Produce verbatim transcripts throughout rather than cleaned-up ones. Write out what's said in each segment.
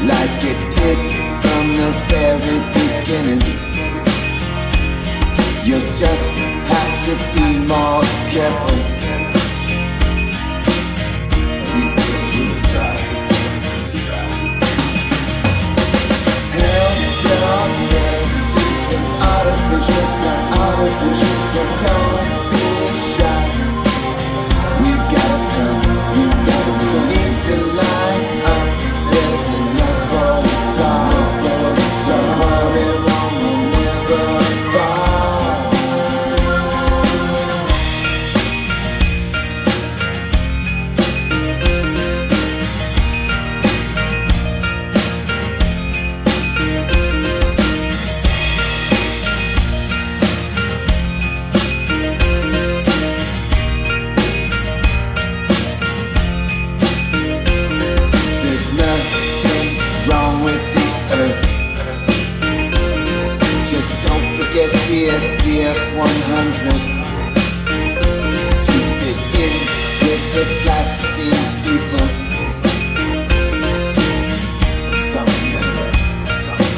like it did from the very beginning. You just have to be more careful. Help yourself to some artificial, some artificial, so don't be shy. We gotta turn, we gotta turn, need to line up. There's enough for us all, so hurry along, we'll never fall. There's nothing wrong with the earth. Just don't forget the S P F one hundred to fit in with the plasticine people. Some some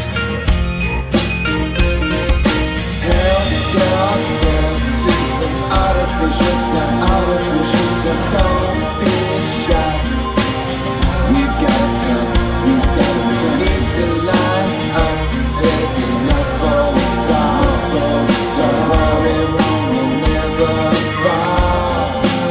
help yourself to some artificial, some artificial, so don't be shy. We gotta turn, we gotta turn, need to line up. There's enough for us all, so hurry along, we'll never fall.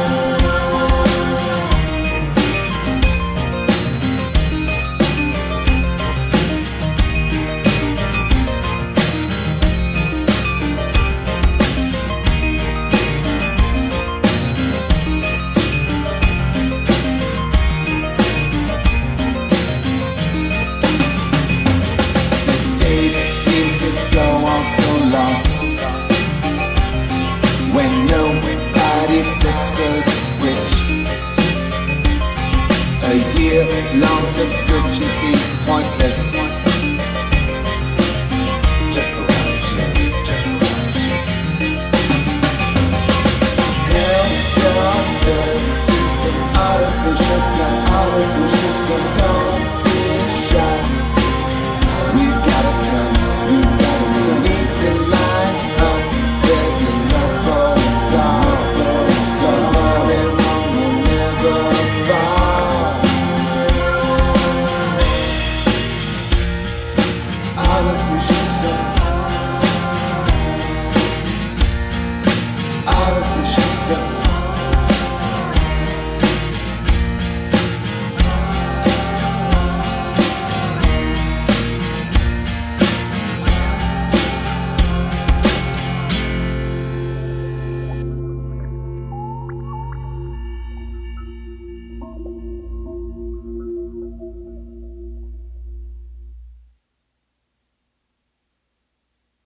Days seem to go on so long when nobody flips the switch. A year-long subscription seems pointless.